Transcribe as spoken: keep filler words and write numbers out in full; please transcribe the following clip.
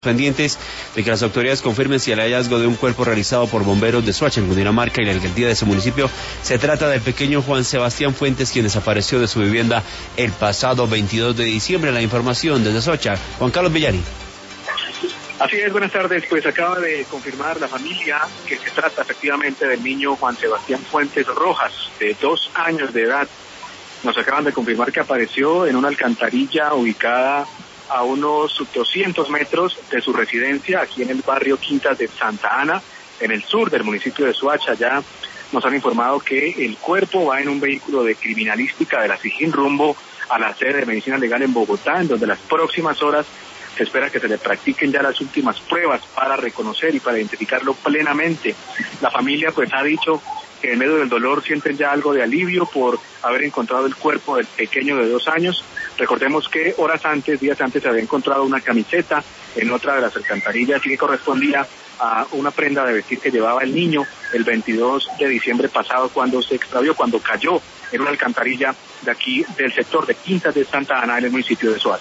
Pendientes de que las autoridades confirmen si el hallazgo de un cuerpo realizado por bomberos de Soacha, en Cundinamarca, y la alcaldía de ese municipio se trata del pequeño Juan Sebastián Fuentes, quien desapareció de su vivienda el pasado veintidós de diciembre. La información desde Soacha, Juan Carlos Villani. Así es, buenas tardes. Pues acaba de confirmar la familia que se trata efectivamente del niño Juan Sebastián Fuentes Rojas, de dos años de edad. Nos acaban de confirmar que apareció en una alcantarilla ubicada a unos doscientos metros de su residencia, aquí en el barrio Quintas de Santa Ana, en el sur del municipio de Soacha. Ya nos han informado que el cuerpo va en un vehículo de criminalística de la SIJIN rumbo a la sede de Medicina Legal en Bogotá, en donde las próximas horas se espera que se le practiquen ya las últimas pruebas para reconocer y para identificarlo plenamente. La familia pues ha dicho que en medio del dolor sienten ya algo de alivio por haber encontrado el cuerpo del pequeño de dos años. Recordemos que horas antes, días antes, se había encontrado una camiseta en otra de las alcantarillas que correspondía a una prenda de vestir que llevaba el niño el veintidós de diciembre pasado, cuando se extravió, cuando cayó en una alcantarilla de aquí del sector de Quintas de Santa Ana, en el municipio de Soacha.